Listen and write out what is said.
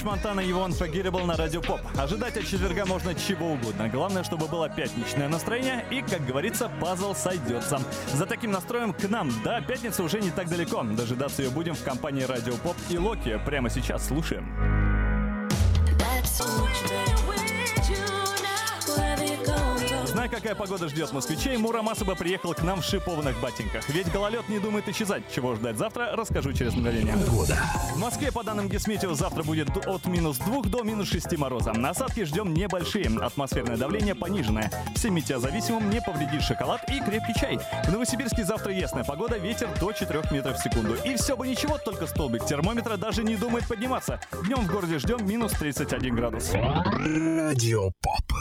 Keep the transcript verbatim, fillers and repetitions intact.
Френч Монтана и Unforgettable на Радио Поп. Ожидать от четверга можно чего угодно. Главное, чтобы было пятничное настроение и, как говорится, пазл сойдется. За таким настроем к нам. Да, пятница уже не так далеко. Дожидаться ее будем в компании Радио Поп и Локи. Прямо сейчас слушаем. Зная, какая погода ждет москвичей, Мурамасаба приехал к нам в шипованных ботинках. Ведь гололед не думает исчезать. Чего ждать завтра, расскажу через мгновение. Погода. В Москве, по данным Гисметео, завтра будет от минус двух до минус шести мороза. Осадки ждем небольшие. Атмосферное давление пониженное. Всем метеозависимым не повредит шоколад и крепкий чай. В Новосибирске завтра ясная погода, ветер до четырёх метров в секунду. И все бы ничего, только столбик термометра даже не думает подниматься. Днем в городе ждем минус тридцать один градус. Радио Поп.